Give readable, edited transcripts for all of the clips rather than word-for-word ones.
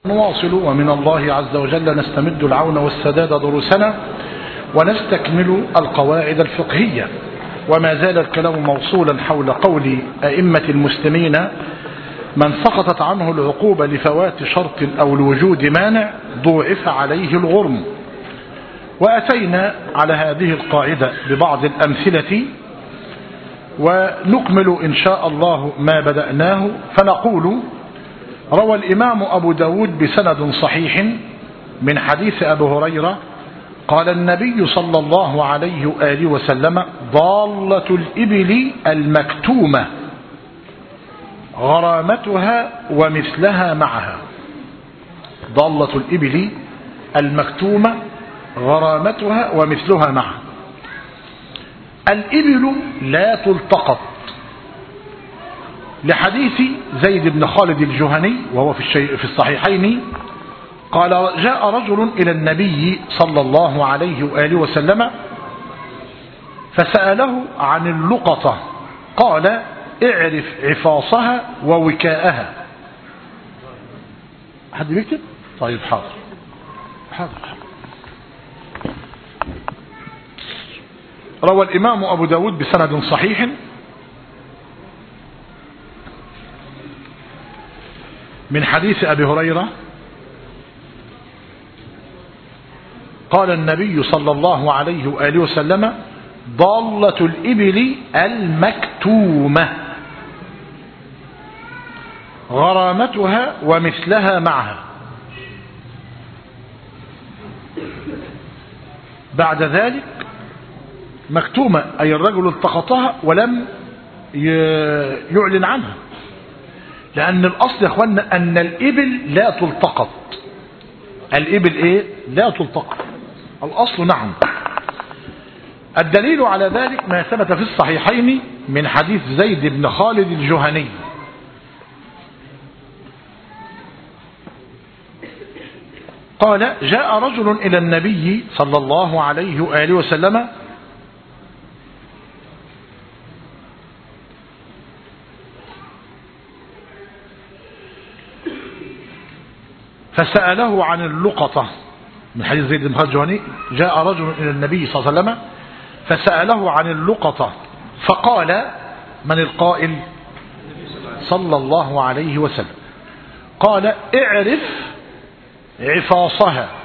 نواصل ومن الله عز وجل نستمد العون والسداد دروسنا ونستكمل القواعد الفقهية، وما زال الكلام موصولا حول قول أئمة المسلمين: من سقطت عنه العقوبة لفوات شرط أو لوجود مانع ضوعف عليه الغرم. وأتينا على هذه القاعدة ببعض الأمثلة، ونكمل إن شاء الله ما بدأناه. فنقول: روى الإمام أبو داود بسند صحيح من حديث أبي هريرة قال النبي صلى الله عليه وآله وسلم: ضالة الإبل المكتومة غرامتها ومثلها معها. ضالة الإبل المكتومة غرامتها ومثلها معها. الإبل لا تلتقط، لحديث زيد بن خالد الجهني وهو في الصحيحين قال: جاء رجل إلى النبي صلى الله عليه وآله وسلم فسأله عن اللقطة، قال: اعرف عفاصها ووكاءها. حد بيكتب؟ طيب حاضر. روى الإمام أبو داود بسند صحيح من حديث أبي هريرة قال النبي صلى الله عليه وآله وسلم: ضالة الإبل المكتومة غرامتها ومثلها معها. بعد ذلك مكتومة أي الرجل التقطها ولم يعلن عنها، لأن الأصل يا أخوانا أن الإبل لا تلتقط. الإبل إيه؟ لا تلتقط. الأصل نعم. الدليل على ذلك ما ثبت في الصحيحين من حديث زيد بن خالد الجهني قال: جاء رجل إلى النبي صلى الله عليه وآله وسلم فسأله عن اللقطة، من حديث زيد بن خالد الجهني: جاء رجل إلى النبي صلى الله عليه وسلم فسأله عن اللقطة فقال: من القائل؟ صلى الله عليه وسلم. قال: اعرف عفاصها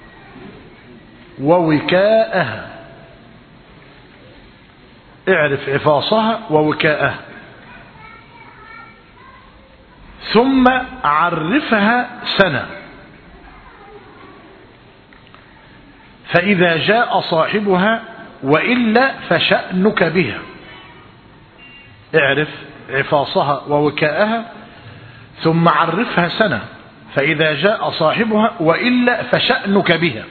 ووكاءها. اعرف عفاصها ووكاءها ثم عرفها سنة، فإذا جاء صاحبها وإلا فشأنك بها. اعرف عفاصها ووكاءها ثم عرفها سنة، فإذا جاء صاحبها وإلا فشأنك بها.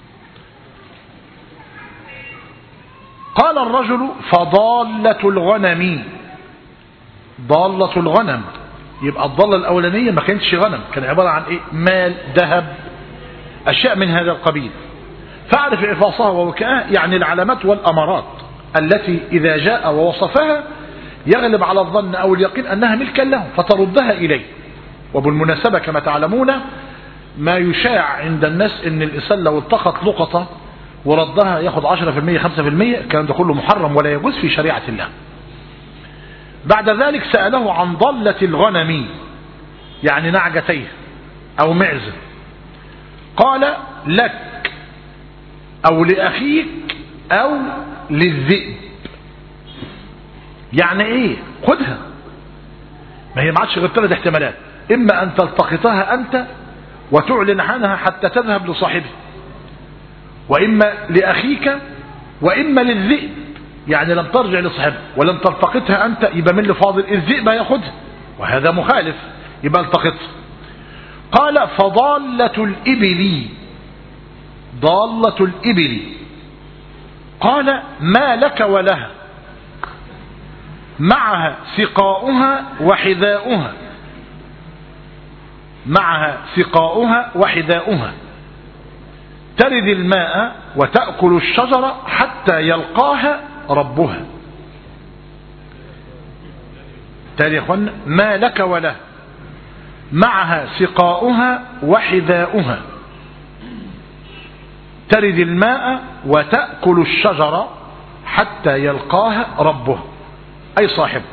قال الرجل: فضالة الغنم. ضالة الغنم، يبقى الضالة الأولانية ما كانتش غنم، كان عبارة عن إيه؟ مال، ذهب، أشياء من هذا القبيل. فاعرف عفاصها ووكاءها يعني العلامات والأمارات التي إذا جاء ووصفها يغلب على الظن أو اليقين أنها ملكا له فتردها إليه. وبالمناسبة كما تعلمون ما يشاع عند الناس أن الإنسان لو التقط لقطة وردها ياخد 10% 5%، الكلام ده كله محرم ولا يجوز في شريعة الله. بعد ذلك سأله عن ضالة الغنم يعني نعجتيه أو معزة. قال: لك أو لأخيك أو للذئب. يعني إيه؟ خدها، ما هي ما عادش غير 3 احتمالات: إما أن تلتقطها أنت وتعلن عنها حتى تذهب لصاحبها، وإما لأخيك، وإما للذئب يعني لم ترجع لصاحبها ولم تلتقطها أنت، يبقى من اللي فاضل الذئب ياخدها، وهذا مخالف، يبقى التقطها. قال: فضالة الإبل. ضالة الإبل. قال: ما لك ولها، معها سقاؤها وحذاؤها. معها سقاؤها وحذاؤها، ترد الماء وتأكل الشجرة حتى يلقاها ربها. تالي يا اخوانا: ما لك وله، معها سقاؤها وحذاؤها ترد الماء وتأكل الشجرة حتى يلقاها ربه أي صاحب.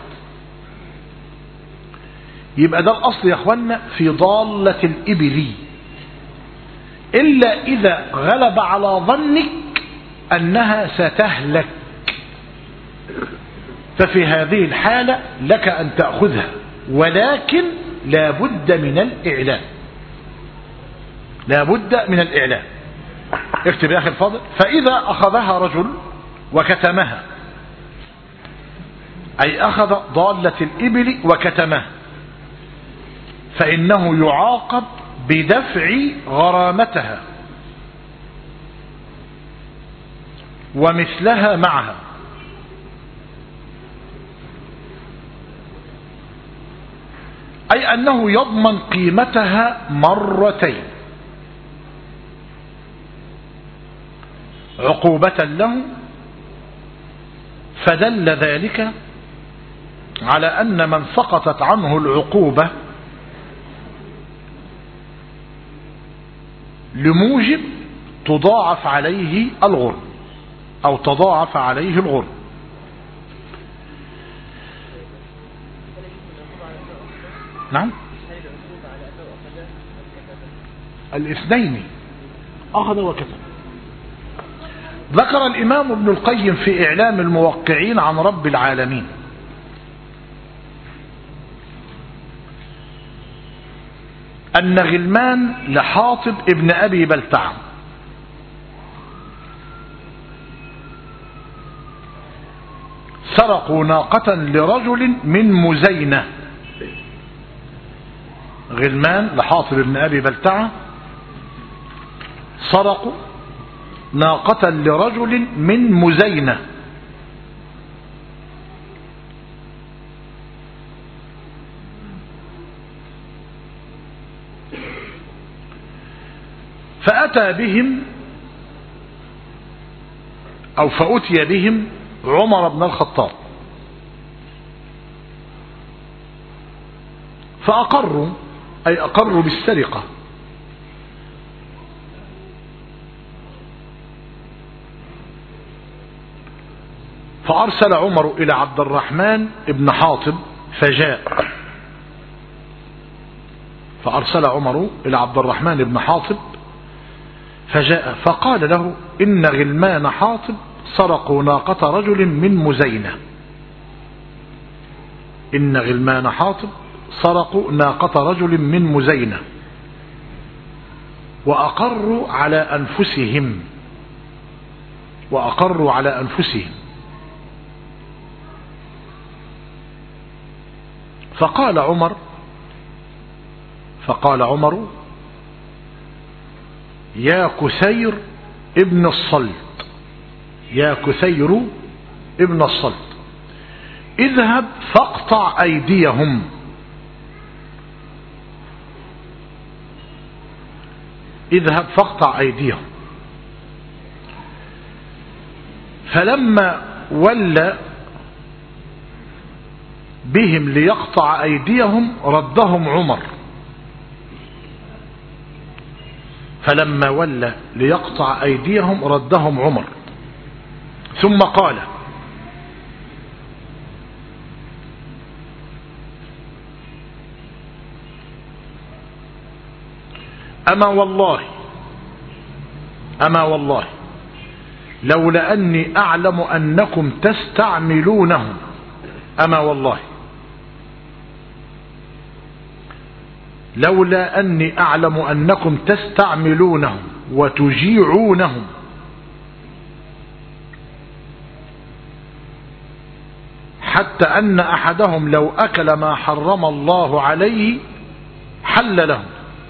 يبقى ده الأصل يا أخوانا في ضالة الإبل، إلا إذا غلب على ظنك أنها ستهلك، ففي هذه الحالة لك أن تأخذها، ولكن لا بد من الإعلان، لا بد من الإعلان. اكتب يا أخي الفاضل. فإذا أخذها رجل وكتمها، أي أخذ ضالة الإبل وكتمها، فإنه يعاقب بدفع غرامتها ومثلها معها، أي أنه يضمن قيمتها مرتين عقوبة له. فدل ذلك على أن من سقطت عنه العقوبة لموجب تضاعف عليه الغرم أو تضاعف عليه الغرم. نعم، الاثنين أخذ وكتب. ذكر الإمام ابن القيم في إعلام الموقعين عن رب العالمين أن غلمان لحاطب ابن أبي بلتعة سرقوا ناقة لرجل من مزينة. غلمان لحاطب ابن أبي بلتعة سرقوا ناقة لرجل من مزينة، فأتى بهم أو فأتي بهم عمر بن الخطاب فأقروا، أي أقروا بالسرقة. فأرسل عمر إلى عبد الرحمن بن حاطب فجاء. فأرسل عمر إلى عبد الرحمن بن حاطب فجاء فقال له إن غلمان حاطب سرقوا ناقة رجل من مزينة. إن غلمان حاطب سرقوا ناقة رجل من مزينة وأقروا على أنفسهم، وأقروا على أنفسهم. فقال عمر يا كثير ابن الصلت، يا كثير ابن الصلت اذهب فاقطع أيديهم. اذهب فاقطع أيديهم. فلما ولى بهم ليقطع أيديهم ردهم عمر. فلما ولى ليقطع أيديهم ردهم عمر ثم قال أما والله لولا أني أعلم أنكم تستعملونهم، أما والله لولا أني أعلم أنكم تستعملونهم وتجيعونهم حتى أن أحدهم لو أكل ما حرم الله عليه حل له،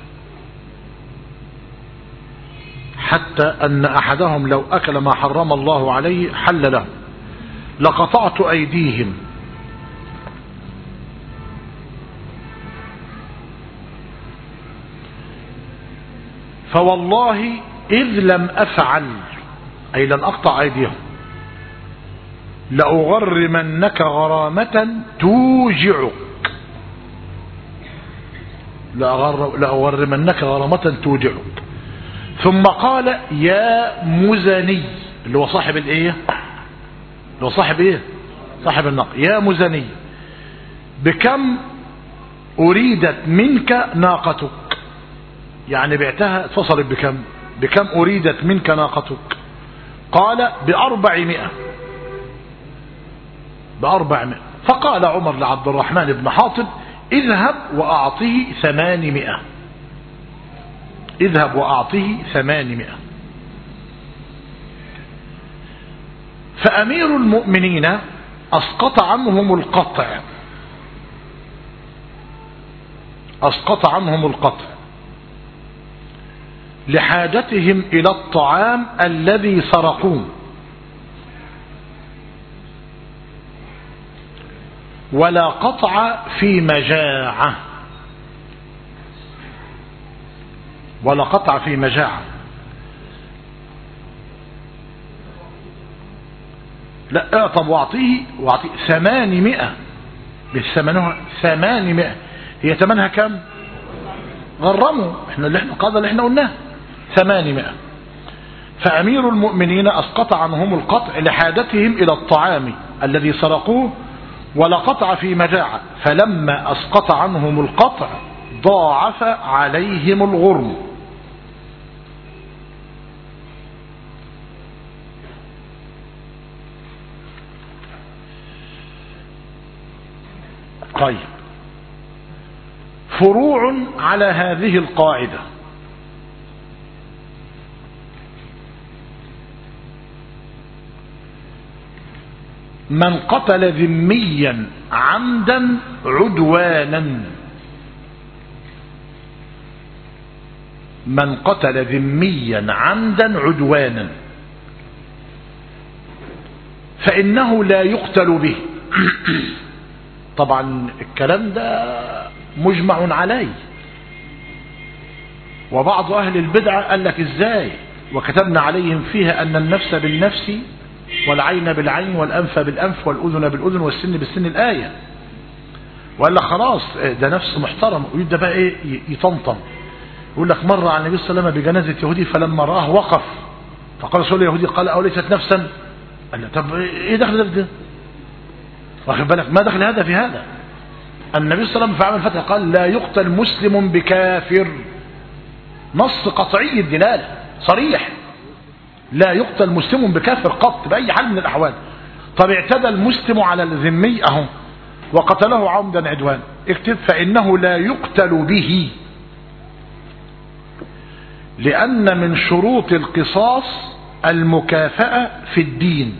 حتى أن أحدهم لو أكل ما حرم الله عليه حل له لقطعت أيديهم. فوالله إذ لم أفعل، أي لن أقطع أيديهم، لأغرمنك غرامة توجعك. لأغرمنك غرامة توجعك. ثم قال يا مزني، اللي هو صاحب الايه، اللي هو صاحب ايه، صاحب الناقة. يا مزني بكم أريدت منك ناقتك، يعني بعتها اتصلت بكم، بكم أريدت منك ناقتك؟ قال ب400. ب400. فقال عمر لعبد الرحمن بن حاطب اذهب وأعطه 800. اذهب وأعطه 800. فأمير المؤمنين أسقط عنهم القطع، أسقط عنهم القطع لحاجتهم إلى الطعام الذي سرقوه، ولا قطع في مجاعة، ولا قطع في مجاعة. لا طب واعطيه 800، بالثمنها 800، هي ثمنها كم؟ غرموا احنا اللي احنا قضى اللي احنا قلناه 800. فأمير المؤمنين أسقط عنهم القطع لحاجتهم إلى الطعام الذي سرقوه، ولا قطع في مجاعة، فلما أسقط عنهم القطع ضاعف عليهم الغرم. طيب، فروع على هذه القاعدة. من قتل ذميا عمدا عدوانا، من قتل ذميا عمدا عدوانا فإنه لا يقتل به. طبعا الكلام ده مجمع عليه، وبعض أهل البدعة قال لك إزاي، وكتبنا عليهم فيها أن النفس بالنفس والعين بالعين والأنف بالأنف والأذن بالأذن والسن بالسن الآية، وقال لك خلاص ده نفس محترم، ويبدأ بقى إيه يطمطم، يقول لك مر على النبي صلى الله عليه وسلم بجنازة يهودي فلما رآه وقف، فقال رسول اليهودي قال أوليست نفسا؟ قال له طب إيه دخل ده؟ واخد بالك ما دخل هذا في هذا؟ النبي صلى الله عليه وسلم في عام الفتح قال لا يقتل مسلم بكافر، نص قطعي الدلالة صريح، لا يقتل مسلم بكافر قط بأي حال من الأحوال. طب اعتدى المسلم على الذمي أهو وقتله عمدا عدوان، اكتب فإنه لا يقتل به، لأن من شروط القصاص المكافأة في الدين.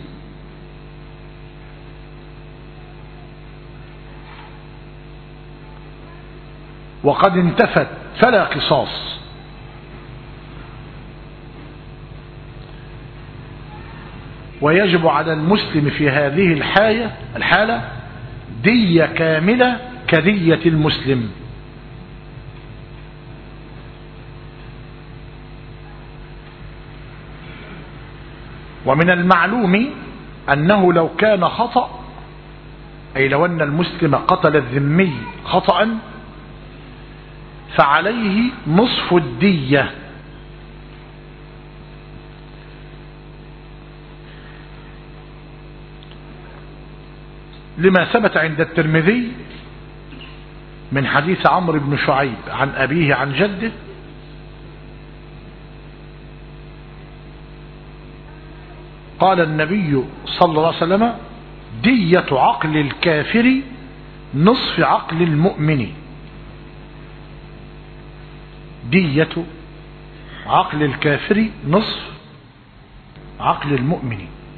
وقد انتفت فلا قصاص. ويجب على المسلم في هذه الحالة دية كاملة كدية المسلم. ومن المعلوم أنه لو كان خطأ، أي لو أن المسلم قتل الذمي خطأ، فعليه نصف الدية، لما ثبت عند الترمذي من حديث عمرو بن شعيب عن أبيه عن جده قال النبي صلى الله عليه وسلم دية عقل الكافر نصف عقل المؤمن. دية عقل الكافر نصف عقل المؤمن.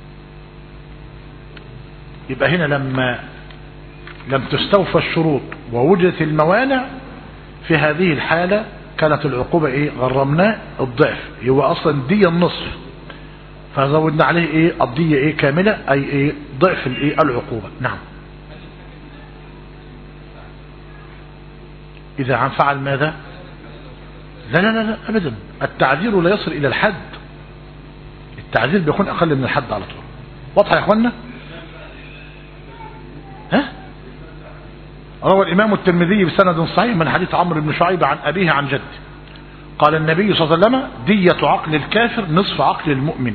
يبقى هنا لما لم تستوفى الشروط ووجدت الموانع في هذه الحالة كانت العقوبة ايه؟ غرمناه الضعف، هو اصلا دية النصف، فزودنا عليه ايه؟ الدية ايه؟ كاملة، اي ايه؟ ضعف الايه؟ العقوبة. نعم. اذا عن فعل ماذا؟ لا لا لا لا ابدا، التعذير لا يصل الى الحد، التعذير بيكون اقل من الحد على طول. واضح يا اخوانا؟ ها؟ روى الإمام الترمذي بسند صحيح من حديث عمرو بن شعيب عن أبيه عن جده قال النبي صلى الله عليه وسلم دية عقل الكافر نصف عقل المؤمن.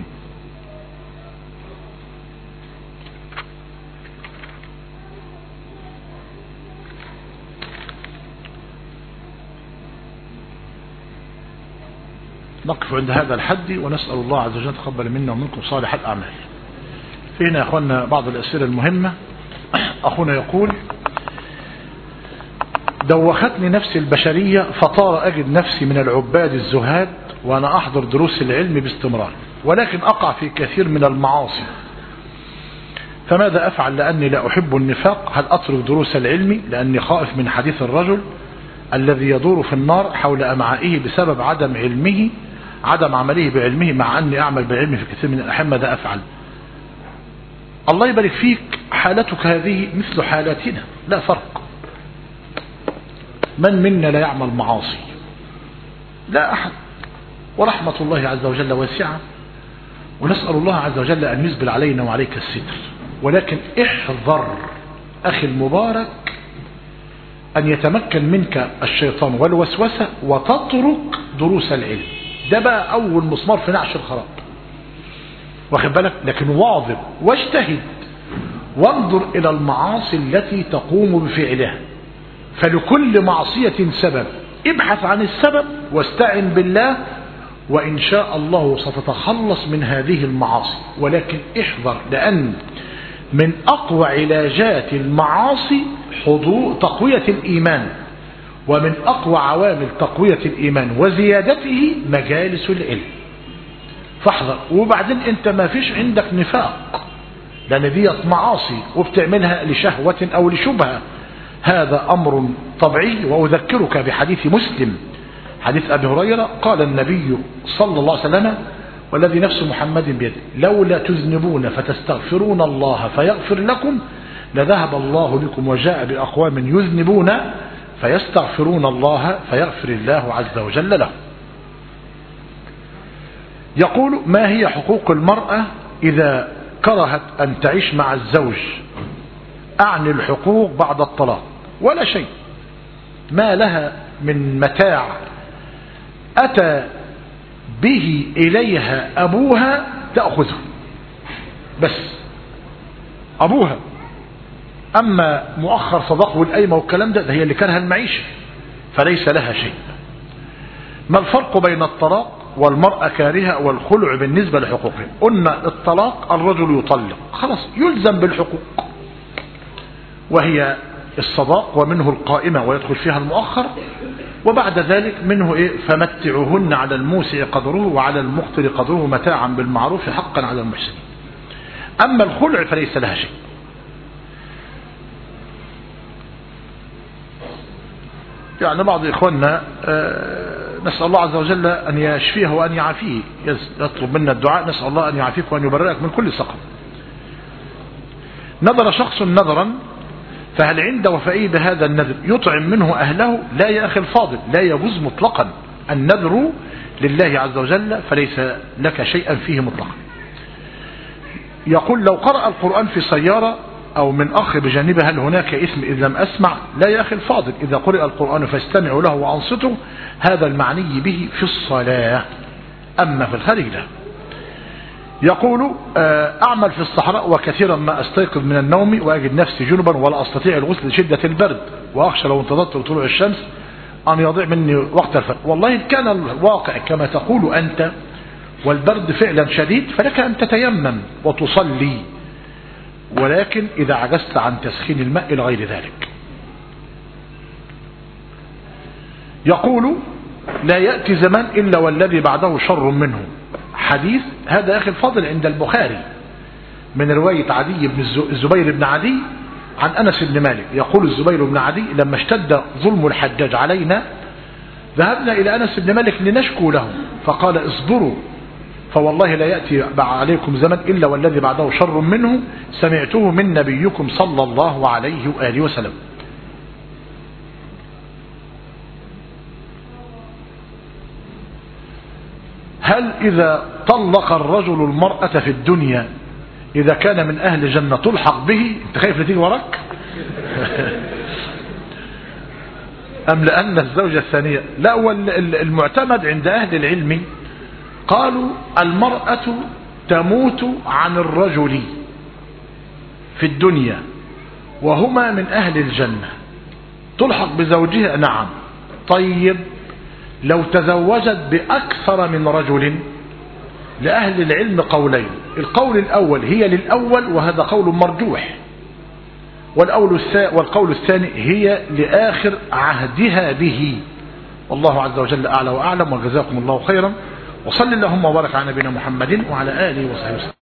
نقف عند هذا الحد ونسأل الله عز وجل تقبل منا ومنكم صالح الأعمال. فينا يا أخوانا بعض الأسئلة المهمة. أخونا يقول دوختني نفسي البشرية فطار أجد نفسي من العباد الزهاد وأنا أحضر دروس العلم باستمرار ولكن أقع في كثير من المعاصي فماذا أفعل لأني لا أحب النفاق؟ هل أترك دروس العلم لأني خائف من حديث الرجل الذي يدور في النار حول أمعائه بسبب عدم عمله بعلمه مع أني أعمل بعلمه في كثير من الأحيان؟ ماذا أفعل؟ الله يبارك فيك. حالتك هذه مثل حالاتنا لا فرق. من منا لا يعمل معاصي؟ لا أحد. ورحمة الله عز وجل واسعة ونسأل الله عز وجل أن يسبل علينا وعليك الستر. ولكن احذر أخي المبارك أن يتمكن منك الشيطان والوسوسة وتترك دروس العلم. ده بقى أول مسمار في نعش الخراب، واخد بالك؟ لكن واظب واجتهد وانظر إلى المعاصي التي تقوم بفعلها، فلكل معصية سبب. ابحث عن السبب واستعن بالله وإن شاء الله ستتخلص من هذه المعاصي. ولكن احذر، لأن من أقوى علاجات المعاصي تقوية الإيمان، ومن أقوى عوامل تقوية الإيمان وزيادته مجالس العلم. فاحذر. وبعدين انت ما فيش عندك نفاق، لأن ديت معاصي وبتعملها لشهوة أو لشبهة، هذا أمر طبيعي. وأذكرك بحديث مسلم، حديث أبي هريرة، قال النبي صلى الله عليه وسلم والذي نفس محمد بيده لولا تذنبون فتستغفرون الله فيغفر لكم لذهب الله بكم وجاء بأقوام يذنبون فيستغفرون الله فيغفر الله عز وجل له. يقول ما هي حقوق المرأة إذا كرهت أن تعيش مع الزوج؟ أعني الحقوق بعد الطلاق. ولا شيء. ما لها من متاع أتى به إليها أبوها تأخذه، بس أبوها. أما مؤخر صداق والقايمة والكلام ده هي اللي كانها المعيشة، فليس لها شيء. ما الفرق بين الطلاق والمرأة كارهة والخلع بالنسبة لحقوقهم؟ قلنا الطلاق الرجل يطلق خلاص يلزم بالحقوق، وهي الصداق ومنه القائمة ويدخل فيها المؤخر، وبعد ذلك منه فمتعوهن على الموسع قدره وعلى المقتر قدره متاعا بالمعروف حقا على المحسنين. أما الخلع فليس لها شيء. يعني بعض إخواننا نسأل الله عز وجل أن يشفيه وأن يعافيه، يطلب منا الدعاء، نسأل الله أن يعافيك وأن يبرئك من كل سقم. نذر شخص نذرا فهل عند وفائه بهذا النذر يطعم منه أهله؟ لا يا أخي الفاضل، لا يجوز مطلقا. النذر لله عز وجل فليس لك شيئا فيه مطلقا. يقول لو قرأ القرآن في سيارة أو من أخ بجانبه هل هناك إثم إذ لم أسمع؟ لا يا أخي الفاضل، إذا قرأ القرآن فاستمعوا له وأنصتوا، هذا المعني به في الصلاة، أما في الخارج لا. يقول أعمل في الصحراء وكثيرا ما أستيقظ من النوم وأجد نفسي جنبا ولا أستطيع الغسل لشدة البرد، وأخشى لو انتظرت طلوع الشمس أن يضيع مني وقت الفجر. والله إن كان الواقع كما تقول أنت والبرد فعلا شديد فلك أن تتيمم وتصلي، ولكن إذا عجزت عن تسخين الماء إلى غير ذلك. يقول لا يأتي زمان إلا والذي بعده شر منه. حديث هذا يا أخي الفاضل عند البخاري من رواية عدي بن الزبير بن عدي عن أنس بن مالك. يقول الزبير بن عدي لما اشتد ظلم الحجاج علينا ذهبنا إلى أنس بن مالك لنشكو له فقال اصبروا فوالله لا يأتي عليكم زمن إلا والذي بعده شر منه سمعته من نبيكم صلى الله عليه وآله وسلم. هل إذا طلق الرجل المرأة في الدنيا إذا كان من أهل جنة تلحق به؟ أنت خايف تيجي وراك؟ أم لأن الزوجة الثانية؟ لا، والمعتمد عند أهل العلم قالوا المرأة تموت عن الرجل في الدنيا وهما من أهل الجنة، تلحق بزوجها. نعم. طيب لو تزوجت بأكثر من رجل، لأهل العلم قولين. القول الأول هي للأول وهذا قول مرجوح، والقول الثاني هي لآخر عهدها به. والله عز وجل أعلى وأعلم، وجزاكم الله خيرا، وصل اللهم وبارك على نبينا محمد وعلى آله وصحبه وسلم.